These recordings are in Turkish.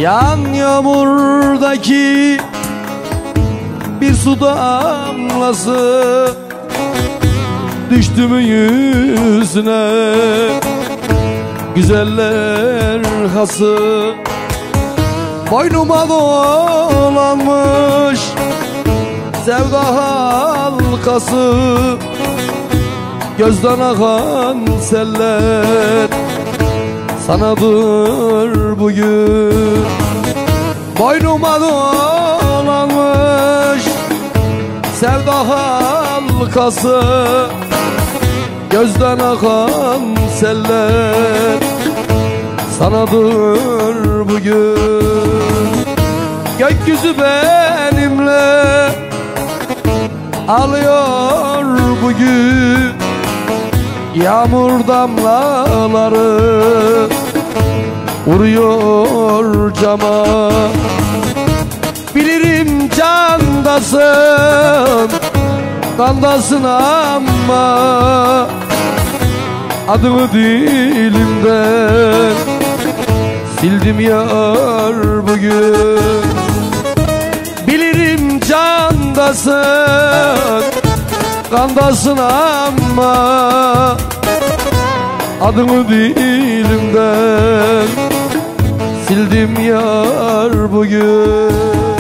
Yağmurdaki bir su damlası düştü mü yüzüne, güzeller hası boynuma dolanmış sevda halkası, gözden akan seller sanadır bugün. Boynuma dolanmış sevda halkası, gözden akan seller sanadır bugün. Gökyüzü benimle ağlıyor bugün, yağmur damlaları vuruyor cama. Bilirim candasın, kandasın ama adını dilimden sildim yar bugün. Bilirim candasın, kandasın ama adını dilimden sildim yar bugün.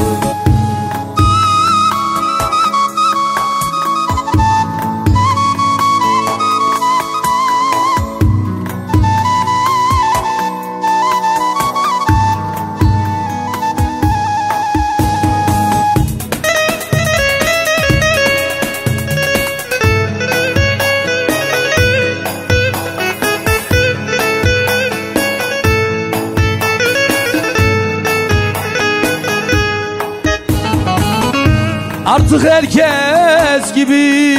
Artık herkes gibi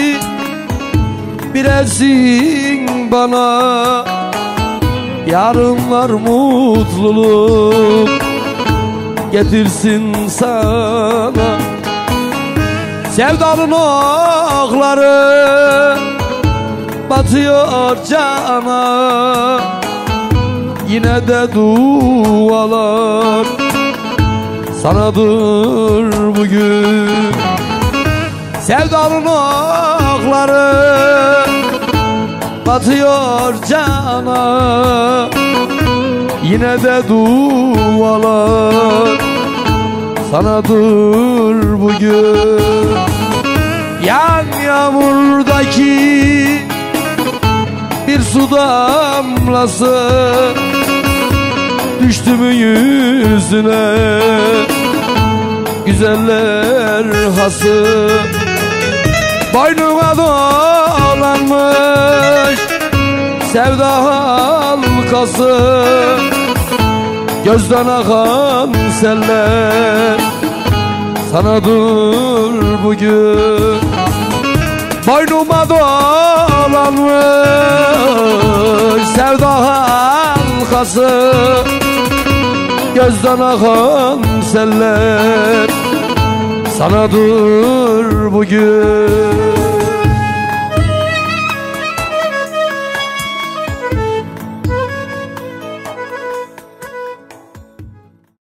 bilesin bana, yarınlar mutluluk getirsin sana. Sevdanın okları batıyor cana, yine de dualar sanadır bugün. Sevdanın okları batıyor cana, yine de dualar sanadır bugün. Yağmurdaki bir su damlası düştü mü yüzüne, güzeller hası boynuma dolanmış sevda halkası, gözden akan seller sanadır bugün. Boynuma dolanmış sevda halkası, gözden akan seller sanadır bugün.